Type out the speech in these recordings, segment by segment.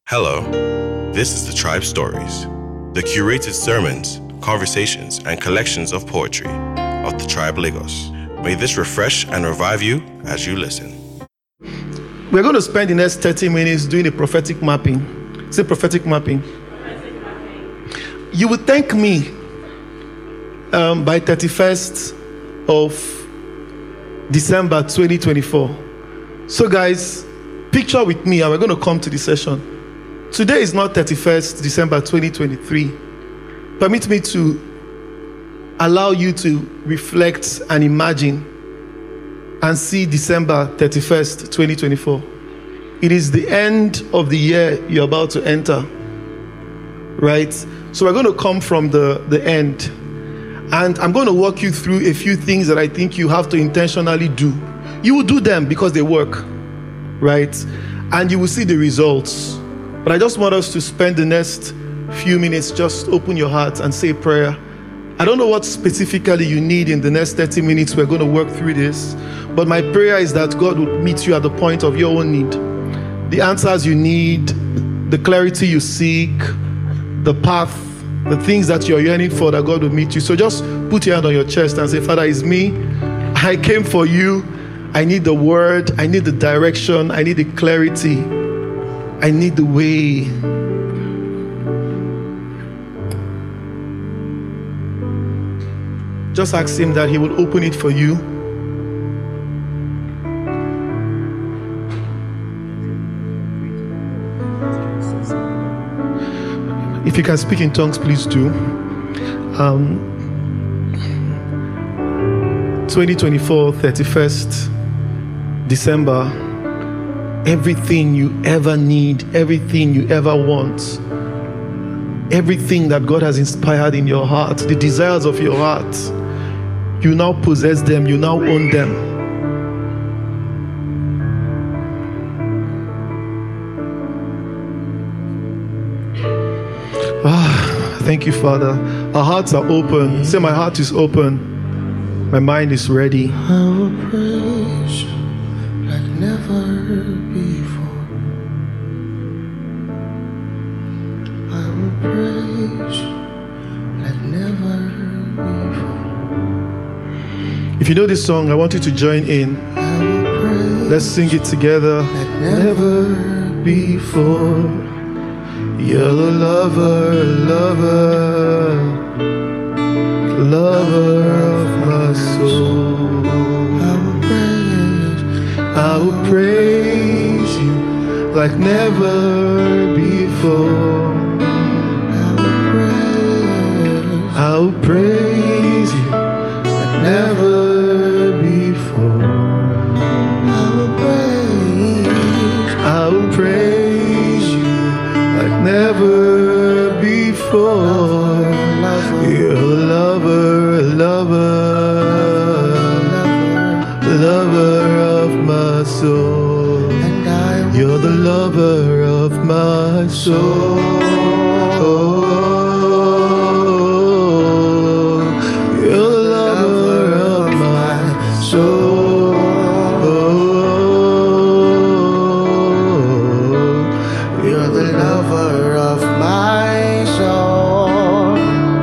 Hello, this is the Tribe Stories, the curated sermons, conversations, and collections of poetry of the Tribe Lagos. May this refresh and revive you as you listen. We're going to spend the next 30 minutes doing a prophetic mapping. Say prophetic mapping. You will thank me by 31st of December 2024. So guys, picture with me and we're going to come to the session. Today is not 31st December 2023. Permit me to allow you to reflect and imagine and see December 31st, 2024. It is the end of the year you're about to enter, right? So we're going to come from the end. And I'm going to walk you through a few things that I think you have to intentionally do. You will do them because they work, right? And you will see the results. But I just want us to spend the next few minutes, just open your heart and say a prayer. I don't know what specifically you need in the next 30 minutes. We're going to work through this. But my prayer is that God will meet you at the point of your own need. The answers you need, the clarity you seek, the path, the things that you're yearning for, that God will meet you. So just put your hand on your chest and say, Father, it's me. I came for you. I need the word. I need the direction. I need the clarity. I need the way. Just ask him that he will open it for you. If you can speak in tongues, please do. 2024, 31st December. Everything you ever need, everything you ever want, everything that God has inspired in your heart, the desires of your heart, you now possess them, you now own them. Thank you, Father. Our hearts are open. Say, my heart is open. My mind is ready. I will praise you like never before. I will praise you like never before. If you know this song, I want you to join in. Let's sing it together. Like never Before. You're the lover, lover of my soul. I will praise you like never before. I will praise you like never before. I will praise you like never before. You're a lover of my soul. You're the lover of my soul. You're the lover of my soul. You're the lover of my soul.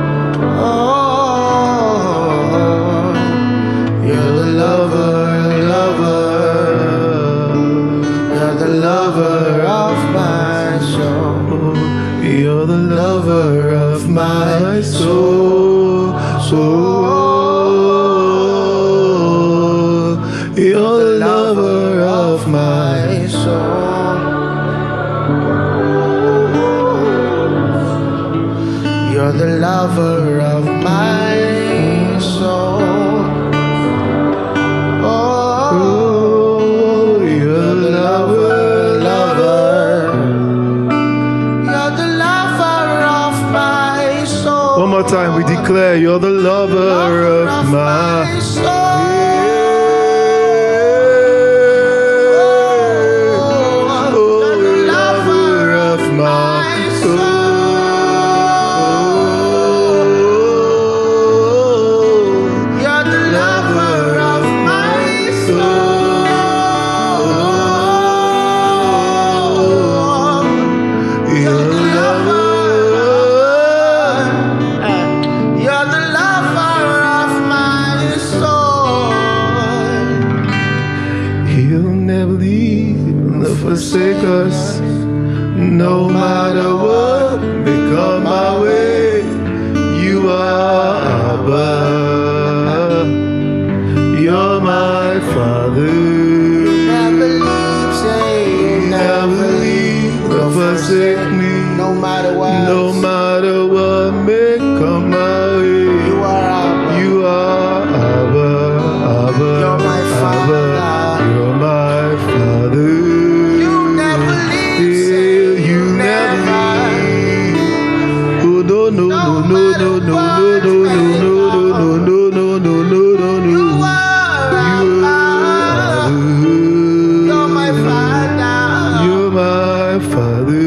You're the lover. You're the lover of my soul. You're the lover of my soul. You're the lover of my soul. You're the lover of my soul. Oh, you're the lover. You're the lover of my soul. One more time, we declare you're the lover of my soul. 'cause no matter what may come my way, you are Abba. You're my Father. Never leave, say Never leave or forsake me. No matter what. No matter what may come my way, You are Abba. you are Abba, Abba, You're my Father. Abba. You're my Father. You never leave, say You never leave. Oh no no no no no no no no no no no no no no no no. You are Abba. You're my Father. You're my Father.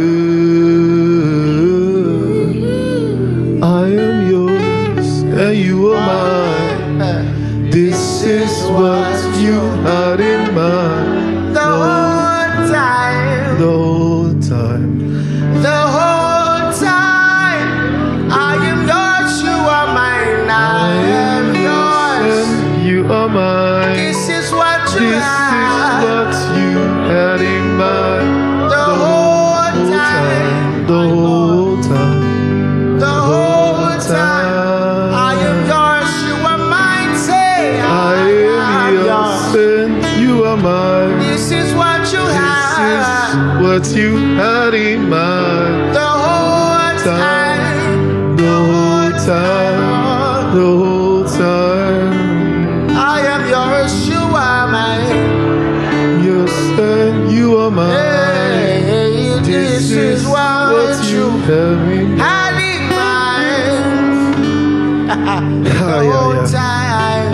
I am yours and you are mine. This is what you had in mind. The whole time. The whole time. The whole time. I am yours, you are mine. I am yours. And you are mine. This is what you This is have. what you had in mind. The whole time. The whole time. The whole time. I am yours, you are mine. Say, I am yours and you are mine. This is what you This have. is what you had in mind. The whole time. The whole time. The whole time. I am yours, you are mine. Yes, and you are mine. Hey, this is what you have in mind. had in mind. The whole time.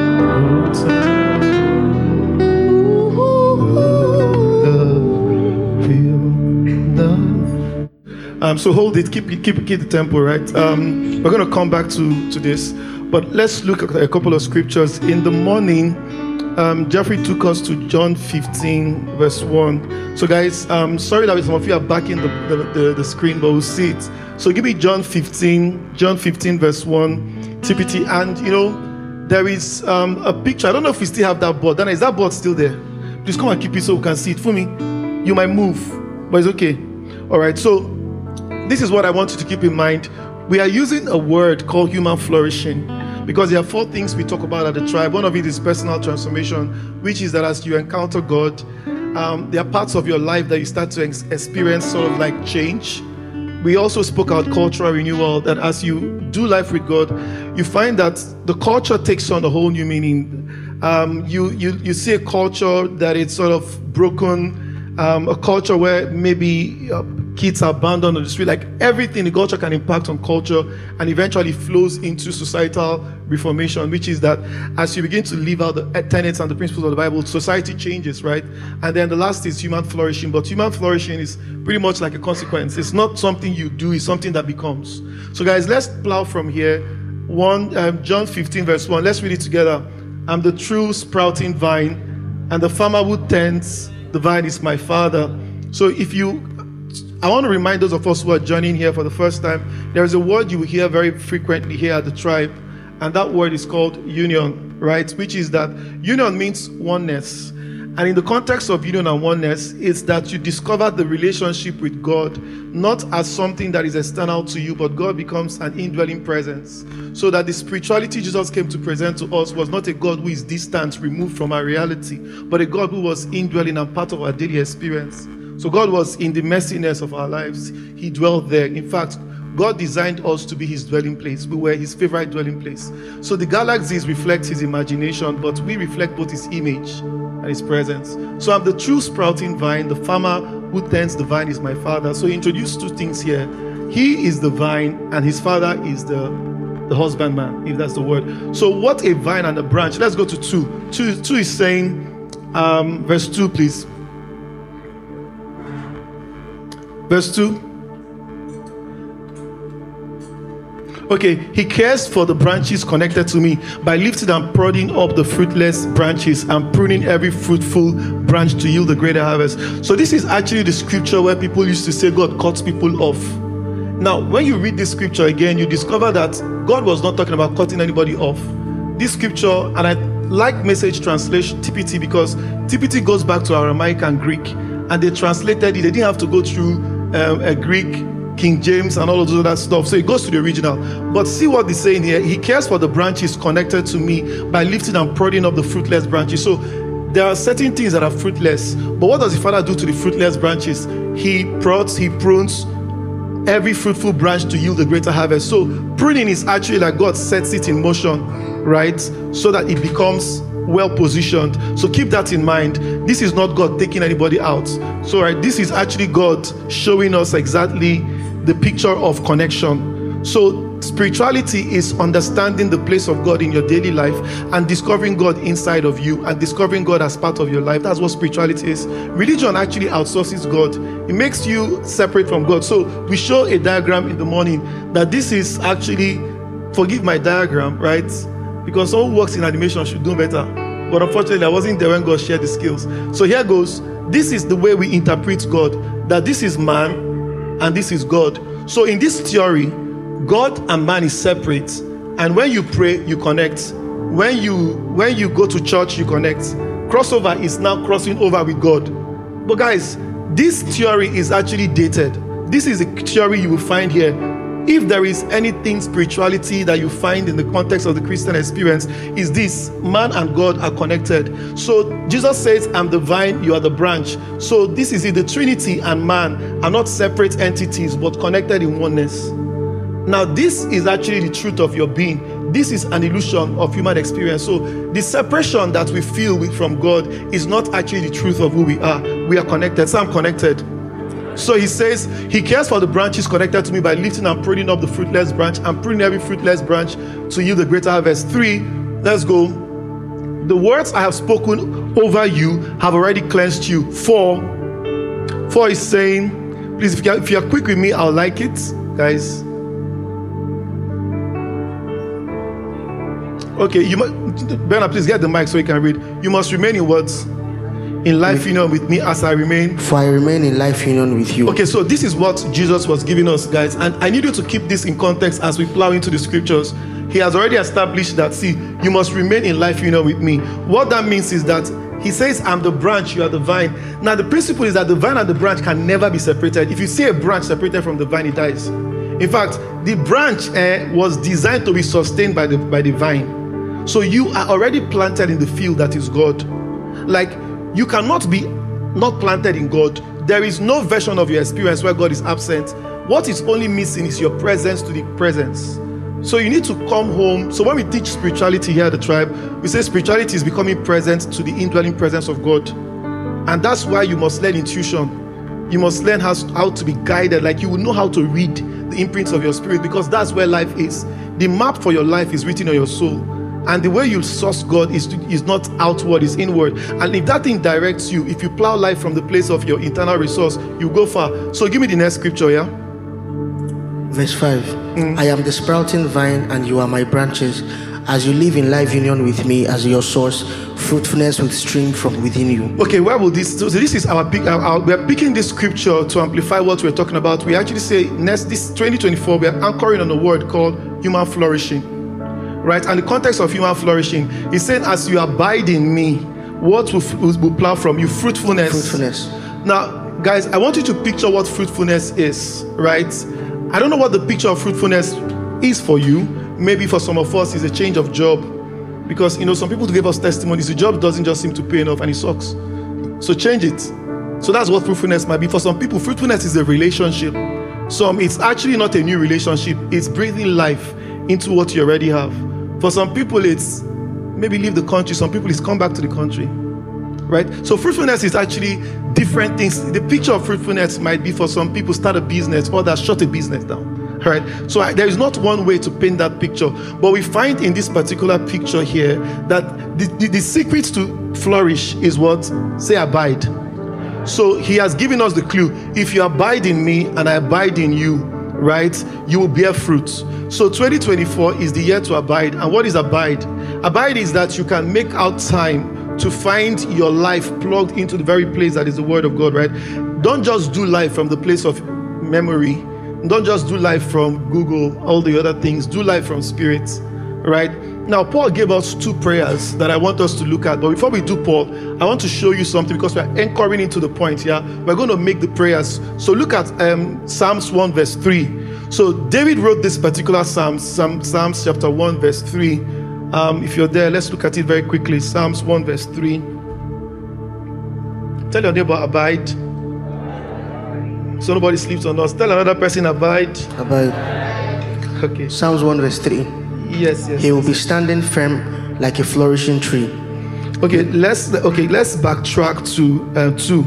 So hold it, keep the tempo, right? We're going to come back to this, but let's look at a couple of scriptures. In the morning, Jeffrey took us to John 15, verse 1. So guys, sorry that some of you are backing the screen, but we'll see it. So give me John 15, verse 1, TPT. And you know, there is a picture. I don't know if we still have that board. Dana, is that board still there? Please come and keep it so we can see it. For me, you might move, but it's okay. All right, so this is what I want you to keep in mind. We are using a word called human flourishing because there are 4 things we talk about at the tribe. One of it is personal transformation, which is that as you encounter God, there are parts of your life that you start to experience sort of like change. We also spoke about cultural renewal, that as you do life with God, you find that the culture takes on a whole new meaning. You see a culture that is sort of broken, a culture where maybe kids are abandoned on the street. Like everything, the culture can impact on culture and eventually flows into societal reformation, which is that as you begin to live out the tenets and the principles of the Bible, society changes, right? And then the last is human flourishing. But human flourishing is pretty much like a consequence. It's not something you do, it's something that becomes. So guys, let's plow from here. John 15 verse 1. Let's read it together. I'm the true sprouting vine, and the farmer who tends the vine is my Father. So I want to remind those of us who are joining here for the first time, there is a word you will hear very frequently here at the tribe, and that word is called union, right? Which is that union means oneness. And in the context of union and oneness, it's that you discover the relationship with God, not as something that is external to you, but God becomes an indwelling presence. So that the spirituality Jesus came to present to us was not a God who is distant, removed from our reality, but a God who was indwelling and part of our daily experience. So God was in the messiness of our lives. He dwelt there. In fact, God designed us to be his dwelling place. We were his favorite dwelling place. So the galaxies reflect his imagination, but we reflect both his image and his presence. So I'm the true sprouting vine. The farmer who tends the vine is my Father. So he introduced 2 things here. He is the vine and his father is the husbandman, if that's the word. So what a vine and a branch. Let's go to 2. 2 is saying, verse 2, please. Verse 2. Okay, he cares for the branches connected to me by lifting and prodding up the fruitless branches and pruning every fruitful branch to yield the greater harvest. So this is actually the scripture where people used to say God cuts people off. Now, when you read this scripture again, you discover that God was not talking about cutting anybody off. This scripture, and I like Message translation, TPT, because TPT goes back to Aramaic and Greek. and they translated it. They didn't have to go through a Greek, King James, and all of those other stuff. So it goes to the original. But see what he's saying here. He cares for the branches connected to me by lifting and prodding up the fruitless branches. So there are certain things that are fruitless. But what does the Father do to the fruitless branches? He prods, he prunes every fruitful branch to yield a greater harvest. So pruning is actually like God sets it in motion, right? So that it becomes well positioned. So keep that in mind. This is not God taking anybody out. So right, this is actually God showing us exactly the picture of connection. So spirituality is understanding the place of God in your daily life and discovering God inside of you and discovering God as part of your life. That's what spirituality is. Religion actually outsources God. It makes you separate from God. So we show a diagram in the morning that this is actually, forgive my diagram, right? Because someone who works in animation should do better. But unfortunately, I wasn't there when God shared the skills. So here goes. This is the way we interpret God, that this is man and this is God. So in this theory, God and man is separate. And when you pray, you connect. When you go to church, you connect. Crossover is now crossing over with God. But guys, this theory is actually dated. This is a theory you will find here. If there is anything spirituality that you find in the context of the Christian experience, is this: man and God are connected. So Jesus says, I'm the vine, you are the branch. So this is it. The Trinity and man are not separate entities, but connected in oneness. Now, this is actually the truth of your being. This is an illusion of human experience. So the separation that we feel from God is not actually the truth of who we are. We are connected. So I'm connected. So he says, he cares for the branches connected to me by lifting and pruning up the fruitless branch and pruning every fruitless branch to yield a greater harvest. 3, let's go. The words I have spoken over you have already cleansed you. 4 is saying, please, if you are quick with me, I'll like it, guys. Okay, Bernard, please get the mic so you can read. You must remain in words. In life union with me as I remain. For I remain in life union with you. Okay, so this is what Jesus was giving us, guys. And I need you to keep this in context as we plow into the scriptures. He has already established that, see, you must remain in life union with me. What that means is that he says, I'm the branch, you are the vine. Now, the principle is that the vine and the branch can never be separated. If you see a branch separated from the vine, it dies. In fact, the branch was designed to be sustained by the vine. So you are already planted in the field that is God. Like, you cannot be not planted in God. There is no version of your experience where God is absent. What is only missing is your presence to the presence. So you need to come home. So when we teach spirituality here at the tribe, we say spirituality is becoming present to the indwelling presence of God. And that's why you must learn intuition. You must learn how to be guided. Like, you will know how to read the imprints of your spirit, because that's where life is. The map for your life is written on your soul. And the way you source God is not outward, it's inward. And if that thing directs you, if you plow life from the place of your internal resource, you go far. So give me the next scripture, yeah? Verse 5. I am the sprouting vine and you are my branches. As you live in life union with me as your source, fruitfulness will stream from within you. Okay, where will this... So this is we are picking this scripture to amplify what we're talking about. We actually say, this 2024, we are anchoring on a word called human flourishing. Right, and the context of human flourishing is saying, as you abide in me, what will plow from you? Fruitfulness. Now, guys, I want you to picture what fruitfulness is, right? I don't know what the picture of fruitfulness is for you. Maybe for some of us, it's a change of job. Because, some people give us testimonies. The job doesn't just seem to pay enough and it sucks. So change it. So that's what fruitfulness might be. For some people, fruitfulness is a relationship. Some, it's actually not a new relationship. It's breathing life into what you already have. For some people, it's maybe leave the country. Some people, it's come back to the country, right? So fruitfulness is actually different things. The picture of fruitfulness might be, for some people, start a business, or that shut a business down, right? So there is not one way to paint that picture. But we find in this particular picture here that the secret to flourish is what? Say abide. So he has given us the clue. If you abide in me and I abide in you, right, you will bear fruit. So 2024 is the year to abide. And what is abide? Abide is that you can make out time to find your life plugged into the very place that is the word of God, right? Don't just do life from the place of memory. Don't just do life from Google, all the other things. Do life from spirit, right? Now, Paul gave us 2 prayers that I want us to look at. But before we do Paul, I want to show you something because we're anchoring into the point. Yeah, we're going to make the prayers. So look at Psalms 1 verse 3. So David wrote this particular Psalms chapter 1 verse 3. If you're there, let's look at it very quickly. Psalms 1 verse 3. Tell your neighbor, abide. So nobody sleeps on us. Tell another person, abide. Abide. Okay. Psalms 1 verse 3. Yes. He will be standing firm like a flourishing tree. Okay, let's backtrack to 2.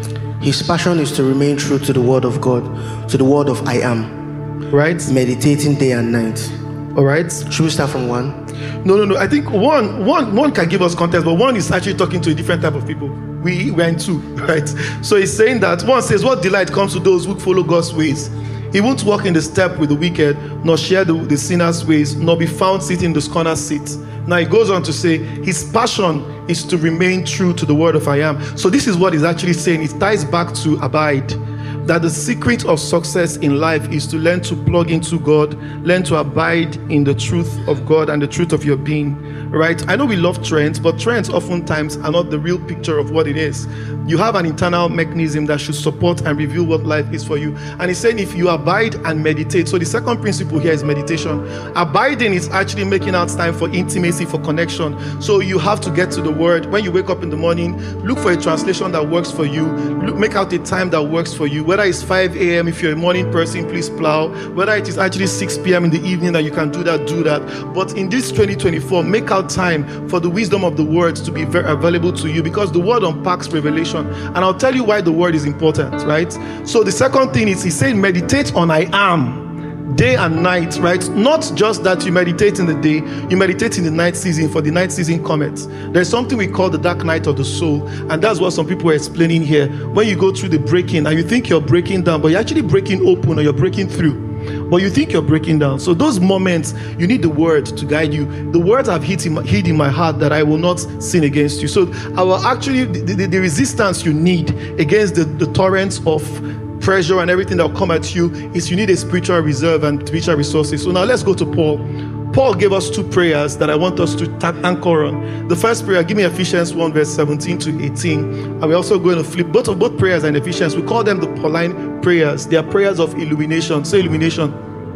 His passion is to remain true to the word of God, to the word of I am. Right? Meditating day and night. All right. Should we start from 1? No. I think one can give us context, but 1 is actually talking to a different type of people. We went 2, right? So he's saying that 1 says, what delight comes to those who follow God's ways. He won't walk in the step with the wicked, nor share the sinner's ways, nor be found sitting in the scorner's seat. Now he goes on to say, his passion is to remain true to the word of I am. So this is what he's actually saying. It ties back to abide. That the secret of success in life is to learn to plug into God, learn to abide in the truth of God and the truth of your being, right? I know we love trends, but trends oftentimes are not the real picture of what it is. You have an internal mechanism that should support and reveal what life is for you. And he's saying if you abide and meditate, so the second principle here is meditation. Abiding is actually making out time for intimacy, for connection. So you have to get to the word. When you wake up in the morning, look for a translation that works for you. Make out a time that works for you. Whether it's 5 a.m., if you're a morning person, please plow. Whether it is actually 6 p.m. in the evening and you can do that, do that. But in this 2024, make out time for the wisdom of the words to be very available to you, because the word unpacks revelation. And I'll tell you why the word is important, right? So the second thing is, he's saying meditate on I am. Day and night, right? Not just that you meditate in the day, you meditate in the night season, for the night season cometh. There's something we call the dark night of the soul, and that's what some people are explaining here. When you go through the breaking and you think you're breaking down, but you're actually breaking open, or you're breaking through, but you think you're breaking down. So those moments, you need the word to guide you. The words have hid in my heart that I will not sin against you. So our actually the resistance you need against the torrents of pressure and everything that will come at you is you need a spiritual reserve and spiritual resources. So now let's go to Paul. Paul gave us 2 prayers that I want us to anchor on. The first prayer, give me Ephesians 1 verse 17 to 18. And we're also going to flip both prayers and Ephesians. We call them the Pauline prayers. They are prayers of illumination. Say illumination.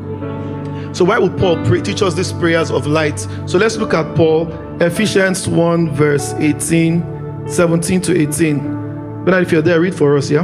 So why would Paul teach us these prayers of light? So let's look at Paul, Ephesians 1 verse 17 to 18. But if you're there, read for us, yeah?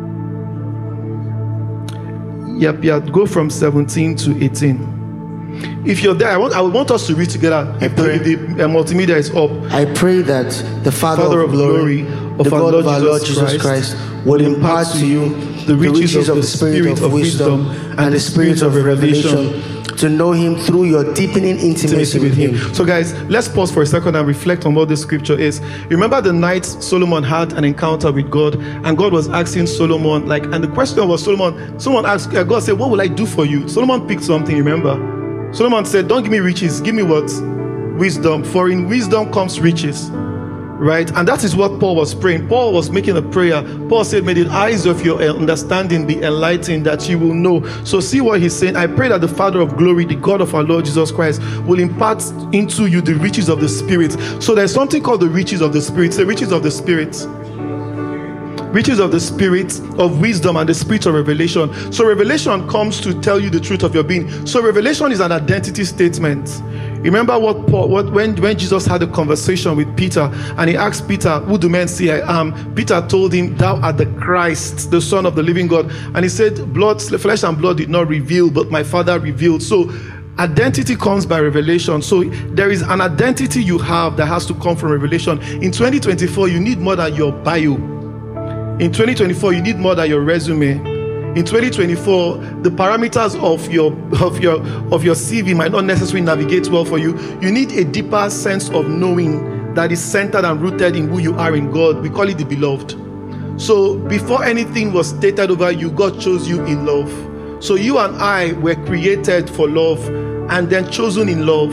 Yep, go from 17 to 18. If you're there, I want us to read together. If the multimedia is up. I pray that the Father of glory, the God of our Lord Jesus Christ, will impart to you the riches of the Spirit of wisdom and the Spirit of revelation, to know him through your deepening intimacy with him. So guys, let's pause for a second and reflect on what this scripture is. Remember the night Solomon had an encounter with God, and God was asking Solomon, and the question was, Solomon asked, God said, what will I do for you? Solomon picked something, remember? Solomon said, don't give me riches, give me what? Wisdom, for in wisdom comes riches. Right? And that is what Paul was praying. Paul was making a prayer. Paul said, may the eyes of your understanding be enlightened, that you will know. So see what he's saying. I pray that the Father of glory, the God of our Lord Jesus Christ, will impart into you the riches of the Spirit. So there's something called the riches of the Spirit. The riches of the Spirit. Riches of the Spirit of wisdom and the Spirit of revelation. So revelation comes to tell you the truth of your being. So revelation is an identity statement. Remember when Jesus had a conversation with Peter, and he asked Peter, who do men say I am? Peter told him, thou art the Christ, the Son of the living God. And he said, flesh and blood did not reveal, but my Father revealed. So identity comes by revelation. So there is an identity you have that has to come from revelation. In 2024, you need more than your bio. In 2024, you need more than your resume. In 2024, the parameters of your CV might not necessarily navigate well for you. You need a deeper sense of knowing that is centered and rooted in who you are in God. We call it the beloved. So before anything was stated over you, God chose you in love. So you and I were created for love and then chosen in love.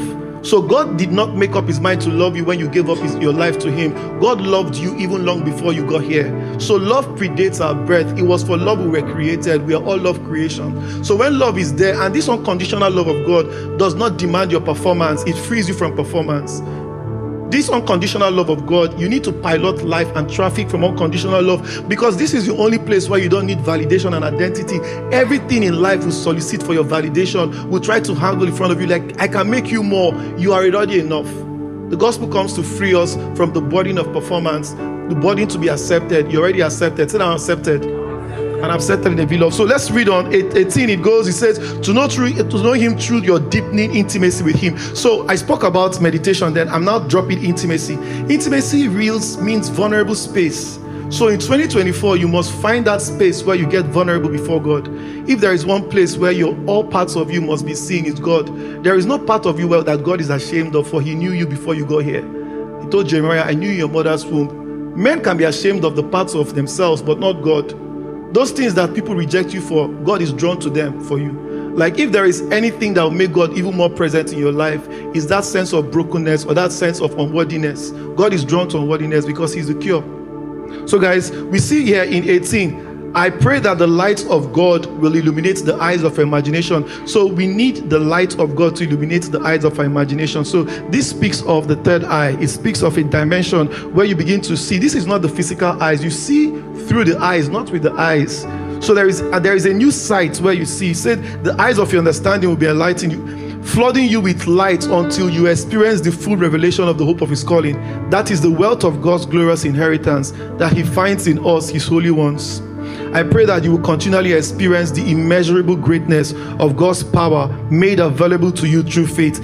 So God did not make up his mind to love you when you gave up your life to him. God loved you even long before you got here. So love predates our birth. It was for love we were created. We are all love creation. So when love is there, and this unconditional love of God does not demand your performance, it frees you from performance. This unconditional love of God, you need to pilot life and traffic from unconditional love, because this is the only place where you don't need validation and identity. Everything in life will solicit for your validation, will try to haggle in front of you like, I can make you more, you are already enough. The gospel comes to free us from the burden of performance, the burden to be accepted. You're already accepted. Say, I'm accepted. And I'm settled in the beloved. So let's read on 18. It goes, it says, to know him through your deepening intimacy with him. So I spoke about meditation, then I'm now dropping intimacy. Intimacy means vulnerable space. So in 2024, you must find that space where you get vulnerable before God. If there is one place where all parts of you must be seen, is God. There is no part of you that God is ashamed of, for he knew you before you got here. He told Jeremiah, I knew your mother's womb. Men can be ashamed of the parts of themselves, but not God. Those things that people reject you for, God is drawn to them for you. Like if there is anything that will make God even more present in your life, is that sense of brokenness or that sense of unworthiness. God is drawn to unworthiness because he's the cure. So guys, we see here in 18, I pray that the light of God will illuminate the eyes of our imagination. So we need the light of God to illuminate the eyes of our imagination. So this speaks of the third eye. It speaks of a dimension where you begin to see. This is not the physical eyes. You see through the eyes, not with the eyes. So there is a new sight where you see. He said the eyes of your understanding will be enlightened you, flooding you with light until you experience the full revelation of the hope of his calling. That is the wealth of God's glorious inheritance that he finds in us, his holy ones. I pray that you will continually experience the immeasurable greatness of God's power made available to you through faith.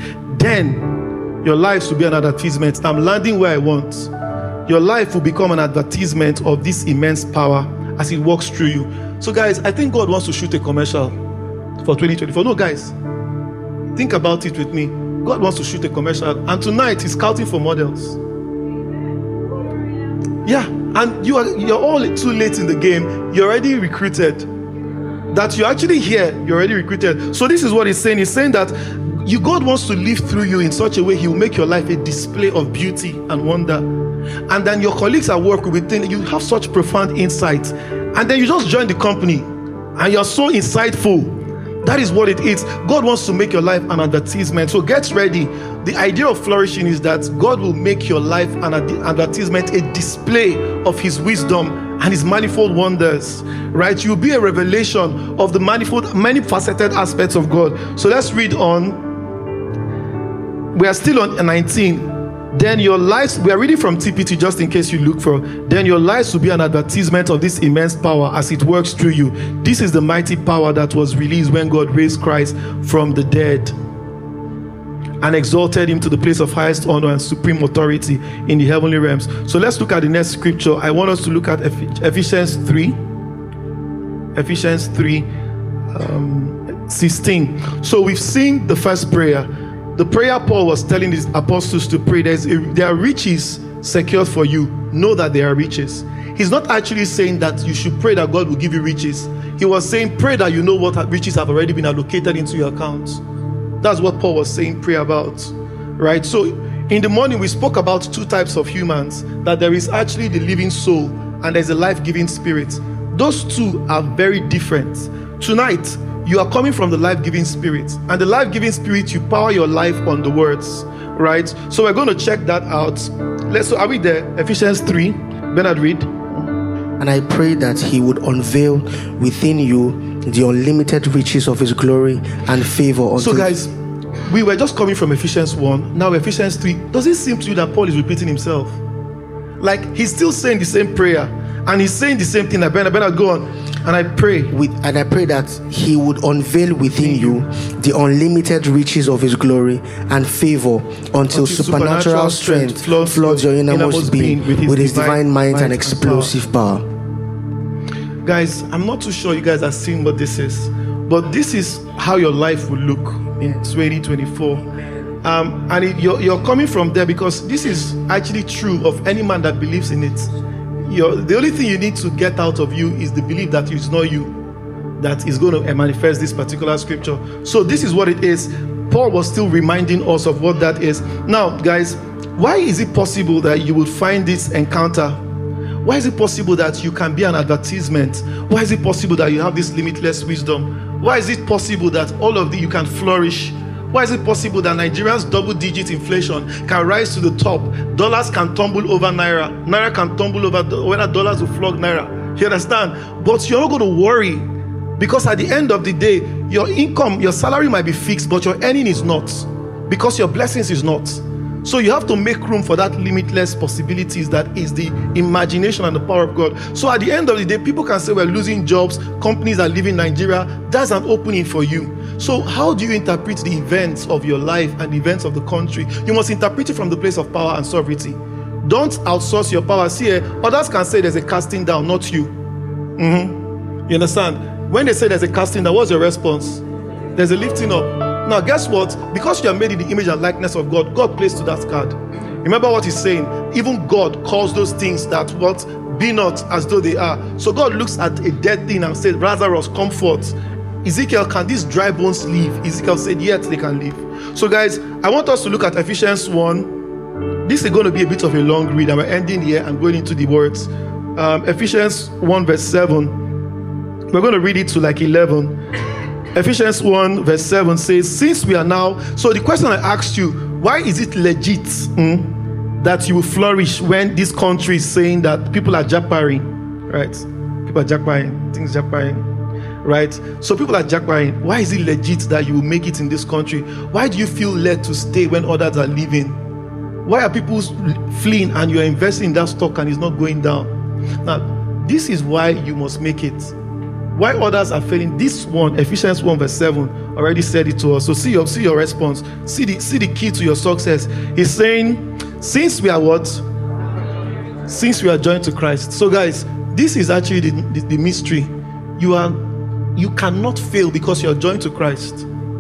Then your lives will be an advertisement. I'm landing where I want. Your life will become an advertisement of this immense power as it walks through you. So guys, I think God wants to shoot a commercial for 2024. No, guys, think about it with me. God wants to shoot a commercial, and tonight he's scouting for models. Yeah, and you're all too late in the game. You're already recruited. That you're actually here, you're already recruited. So this is what he's saying. He's saying that God wants to live through you in such a way he will make your life a display of beauty and wonder. And then your colleagues at work will be thinking you have such profound insight. And then you just join the company and you're so insightful. That is what it is. God wants to make your life an advertisement. So get ready. The idea of flourishing is that God will make your life an advertisement, a display of his wisdom and his manifold wonders, right? You'll be a revelation of the many faceted aspects of God. So let's read on. We are still on 19. Then your lives, we are reading from TPT just in case you look for, then your lives will be an advertisement of this immense power as it works through you. This is the mighty power that was released when God raised Christ from the dead and exalted him to the place of highest honor and supreme authority in the heavenly realms. So let's look at the next scripture. I want us to look at Ephesians 3. Ephesians 3, 16. So we've seen the first prayer. The prayer Paul was telling his apostles to pray, there are riches secured for you. Know that there are riches. He's not actually saying that you should pray that God will give you riches. He was saying, pray that you know what riches have already been allocated into your accounts. That's what Paul was saying, pray about. Right? So in the morning, we spoke about two types of humans, that there is actually the living soul and there's a life-giving spirit. Those two are very different. Tonight, you are coming from the life-giving spirit, and the life-giving spirit, you power your life on the words, right? So we're going to check that out. So are we there? Ephesians 3. Bernard, read. And I pray that he would unveil within you the unlimited riches of his glory and favor. So guys, we were just coming from Ephesians 1. Now Ephesians 3. Does it seem to you that Paul is repeating himself? Like he's still saying the same prayer, and he's saying the same thing. Bernard, go on. And I pray that he would unveil within you the unlimited riches of his glory and favor until supernatural strength floods your innermost being with his divine mind and explosive power. Guys, I'm not too sure you guys are seeing what this is, but this is how your life will look in 2024. And you're coming from there because this is actually true of any man that believes in it. The only thing you need to get out of you is the belief that it's not you that is going to manifest this particular scripture. So this is what it is. Paul was still reminding us of what that is. Now, guys, why is it possible that you would find this encounter? Why is it possible that you can be an advertisement? Why is it possible that you have this limitless wisdom? Why is it possible that all of you can flourish? Why is it possible that Nigerians' double-digit inflation can rise to the top? Dollars can tumble over Naira. Naira can tumble over, whether dollars will flog Naira. You understand? But you're not going to worry, because at the end of the day, your income, your salary might be fixed, but your earning is not, because your blessings is not. So you have to make room for that limitless possibilities that is the imagination and the power of God. So at the end of the day, people can say we're losing jobs, companies are leaving Nigeria. That's an opening for you. So how do you interpret the events of your life and the events of the country? You must interpret it from the place of power and sovereignty. Don't outsource your power. See, others can say there's a casting down, not you. You understand? When they say there's a casting down, what's your response? There's a lifting up. Now, guess what? Because you are made in the image and likeness of God, God plays to that card. Remember what he's saying. Even God calls those things that what be not as though they are. So God looks at a dead thing and says, Lazarus, come forth. Ezekiel, can these dry bones live? Ezekiel said, yes, they can live. So guys, I want us to look at Ephesians 1. This is going to be a bit of a long read, and we're ending here and going into the words. Ephesians 1 verse 7. We're going to read it to like 11. Ephesians 1 verse 7 says, since we are now, so the question I asked you, why is it legit that you will flourish when this country is saying that people are jackparing, right? People are jackparing, things jackparing, right? So people are jackparing. Why is it legit that you will make it in this country? Why do you feel led to stay when others are leaving? Why are people fleeing and you're investing in that stock and it's not going down? Now, this is why you must make it. Why others are failing. This one, Ephesians 1 verse 7, already said it to us. So see your response. See the key to your success. He's saying, since we are what? Since we are joined to Christ. So guys, this is actually the mystery. You cannot fail because you're joined to Christ.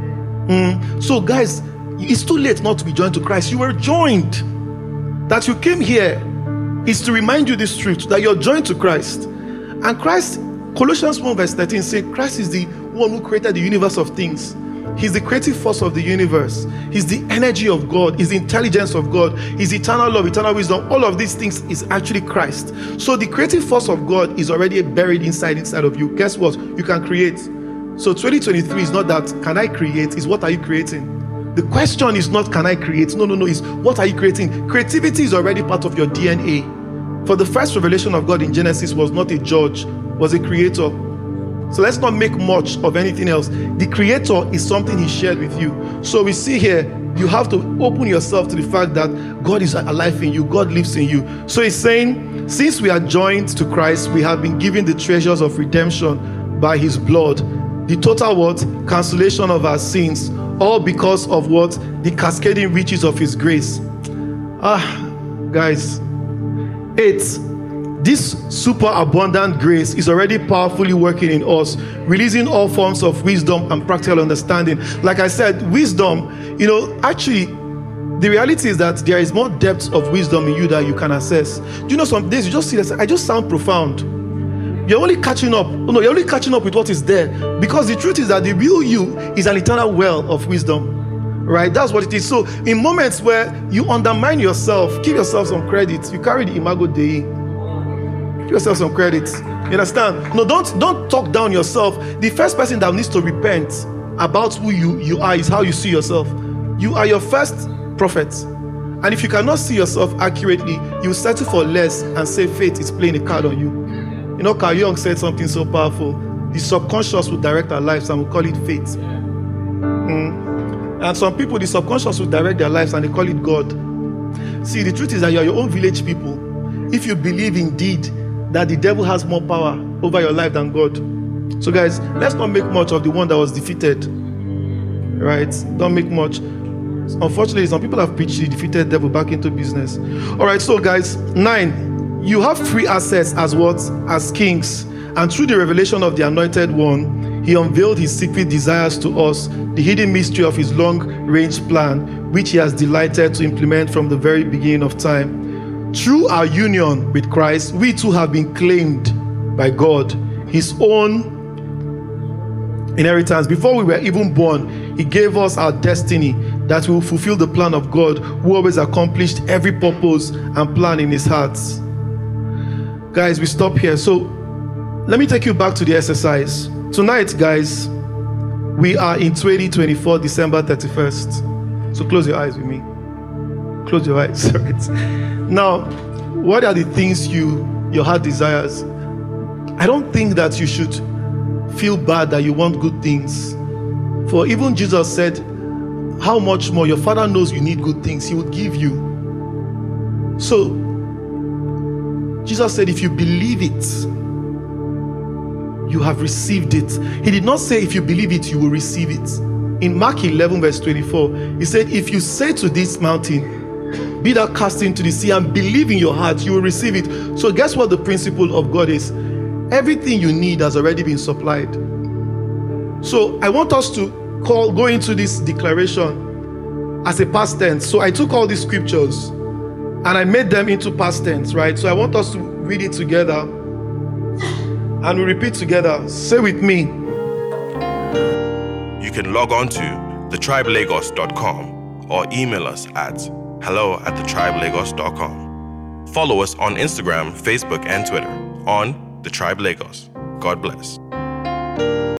So guys, it's too late not to be joined to Christ. You were joined. That you came here is to remind you this truth, that you're joined to Christ. And Christ, Colossians 1 verse 13 says, Christ is the one who created the universe of things. He's the creative force of the universe. He's the energy of God. He's the intelligence of God. He's eternal love, eternal wisdom. All of these things is actually Christ. So the creative force of God is already buried inside of you. Guess what? You can create. So 2023 is not that, can I create? It's what are you creating? The question is not, can I create? No. It's what are you creating? Creativity is already part of your DNA. For the first revelation of God in Genesis was not a judge, was a creator. So let's not make much of anything else. The creator is something he shared with you. So we see here, you have to open yourself to the fact that God is alive in you, God lives in you. So he's saying, since we are joined to Christ, we have been given the treasures of redemption by his blood. The total what? Cancellation of our sins. All because of what? The cascading riches of his grace. Guys. 8. This super abundant grace is already powerfully working in us, releasing all forms of wisdom and practical understanding. Like I said, wisdom, actually, the reality is that there is more depth of wisdom in you that you can access. Do you know some days you just see that I just sound profound. You're only catching up. You're only catching up with what is there. Because the truth is that the real you is an eternal well of wisdom. Right? That's what it is. So in moments where you undermine yourself, give yourself some credit. You carry the imago Dei. Give yourself some credit. You understand? No, don't talk down yourself. The first person that needs to repent about who you are is how you see yourself. You are your first prophet. And if you cannot see yourself accurately, you settle for less and say fate is playing a card on you. Carl Jung said something so powerful. The subconscious will direct our lives and we call it fate. And some people, the subconscious will direct their lives and they call it God. See, the truth is that you are your own village people. If you believe indeed that the devil has more power over your life than God. So guys, let's not make much of the one that was defeated. Right? Don't make much. Unfortunately, some people have pitched the defeated devil back into business. All right, so guys, 9. You have free access as what? As kings. And through the revelation of the Anointed One, he unveiled his secret desires to us, the hidden mystery of his long-range plan, which he has delighted to implement from the very beginning of time. Through our union with Christ, we too have been claimed by God, his own inheritance. Before we were even born, he gave us our destiny, that we will fulfill the plan of God, who always accomplished every purpose and plan in his heart. Guys, we stop here. So let me take you back to the exercise. Tonight, guys, we are in 2024, December 31st. So close your eyes with me. Close your eyes. Now, what are the things your heart desires? I don't think that you should feel bad that you want good things. For even Jesus said, how much more your Father knows you need good things, he would give you. So, Jesus said, if you believe it, you have received it. He did not say if you believe it, you will receive it. In Mark 11 verse 24, he said, if you say to this mountain, be thou cast into the sea, and believe in your heart, you will receive it. So guess what the principle of God is? Everything you need has already been supplied. So I want us to go into this declaration as a past tense. So I took all these scriptures and I made them into past tense, right? So I want us to read it together and we repeat together. Say with me. You can log on to thetribelagos.com or email us at hello@thetribelagos.com. Follow us on Instagram, Facebook, and Twitter on The Tribe Lagos. God bless.